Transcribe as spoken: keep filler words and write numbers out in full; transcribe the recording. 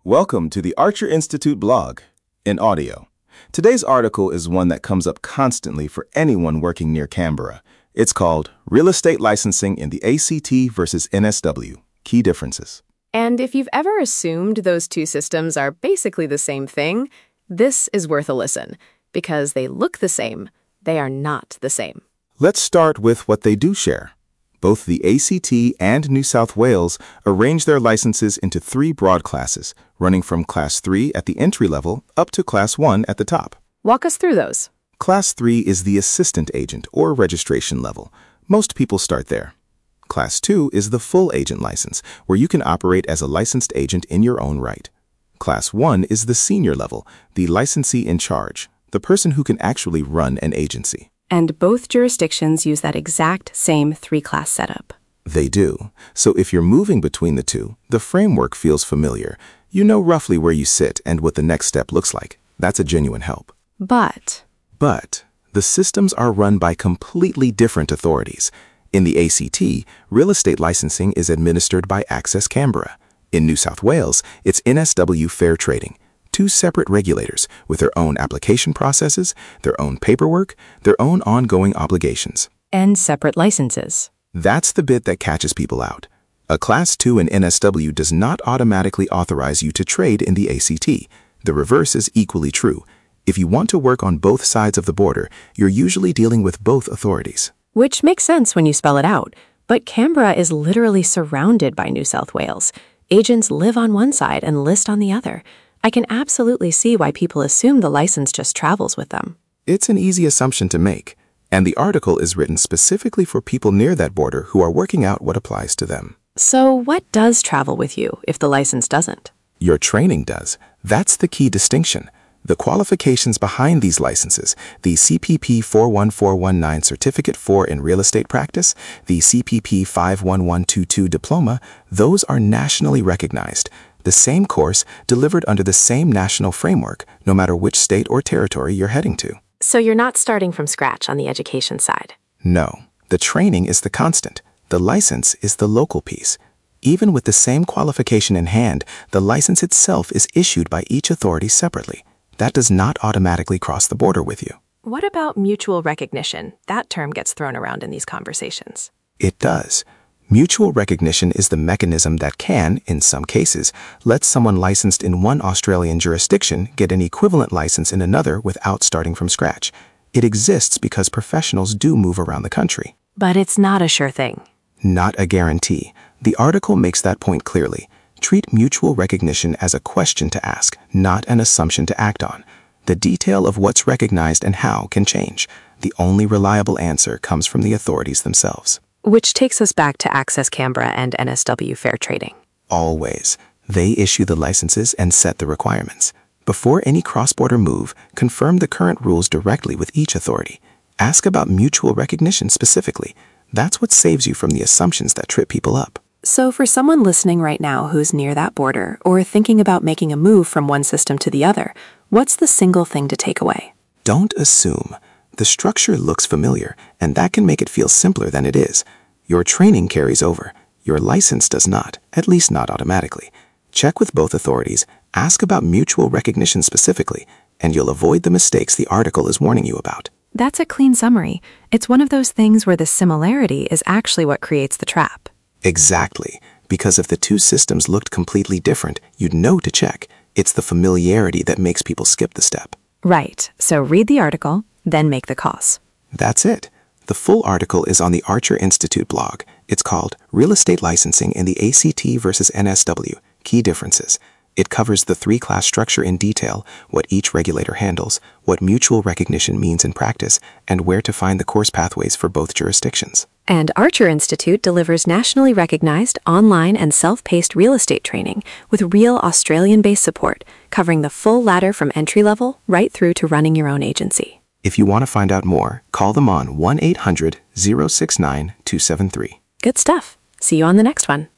Welcome to the Archer Institute blog in audio. Today's article is one that comes up constantly for anyone working near Canberra. It's called Real Estate Licensing in the A C T versus N S W, Key Differences. And if you've ever assumed those two systems are basically the same thing, this is worth a listen, because they look the same. They are not the same. Let's start with what they do share. Both the A C T and New South Wales arrange their licenses into three broad classes, running from Class three at the entry level up to Class one at the top. Walk us through those. Class three is the assistant agent or registration level. Most people start there. Class two is the full agent license, where you can operate as a licensed agent in your own right. Class one is the senior level, the licensee in charge, the person who can actually run an agency. And both jurisdictions use that exact same three-class setup. They do. So if you're moving between the two, the framework feels familiar. You know roughly where you sit and what the next step looks like. That's a genuine help. But... But the systems are run by completely different authorities. In the A C T, real estate licensing is administered by Access Canberra. In New South Wales, it's N S W Fair Trading. Two separate regulators with their own application processes, their own paperwork, their own ongoing obligations. And separate licenses. That's the bit that catches people out. A Class two in N S W does not automatically authorize you to trade in the A C T. The reverse is equally true. If you want to work on both sides of the border, you're usually dealing with both authorities. Which makes sense when you spell it out. But Canberra is literally surrounded by New South Wales. Agents live on one side and list on the other. I can absolutely see why people assume the license just travels with them. It's an easy assumption to make, and the article is written specifically for people near that border who are working out what applies to them. So what does travel with you if the license doesn't? Your training does. That's the key distinction. The qualifications behind these licenses, the C P P four one four one nine Certificate four in Real Estate Practice, the C P P five one one two two Diploma, those are nationally recognized. The same course delivered under the same national framework, no matter which state or territory you're heading to. So you're not starting from scratch on the education side? No. The training is the constant. The license is the local piece. Even with the same qualification in hand, the license itself is issued by each authority separately. That does not automatically cross the border with you. What about mutual recognition? That term gets thrown around in these conversations. It does. Mutual recognition is the mechanism that can, in some cases, let someone licensed in one Australian jurisdiction get an equivalent license in another without starting from scratch. It exists because professionals do move around the country. But it's not a sure thing. Not a guarantee. The article makes that point clearly. Treat mutual recognition as a question to ask, not an assumption to act on. The detail of what's recognized and how can change. The only reliable answer comes from the authorities themselves. Which takes us back to Access Canberra and N S W Fair Trading. Always. They issue the licenses and set the requirements. Before any cross-border move, confirm the current rules directly with each authority. Ask about mutual recognition specifically. That's what saves you from the assumptions that trip people up. So for someone listening right now who's near that border or thinking about making a move from one system to the other, what's the single thing to take away? Don't assume. The structure looks familiar, and that can make it feel simpler than it is. Your training carries over. Your license does not, at least not automatically. Check with both authorities, ask about mutual recognition specifically, and you'll avoid the mistakes the article is warning you about. That's a clean summary. It's one of those things where the similarity is actually what creates the trap. Exactly. Because if the two systems looked completely different, you'd know to check. It's the familiarity that makes people skip the step. Right. So read the article, then make the calls. That's it. The full article is on the Archer Institute blog. It's called Real Estate Licensing in the A C T versus N S W, Key Differences. It covers the three-class structure in detail, what each regulator handles, what mutual recognition means in practice, and where to find the course pathways for both jurisdictions. And Archer Institute delivers nationally recognized online and self-paced real estate training with real Australian-based support, covering the full ladder from entry level right through to running your own agency. If you want to find out more, call them on one eight hundred, zero six nine, two seven three. Good stuff. See you on the next one.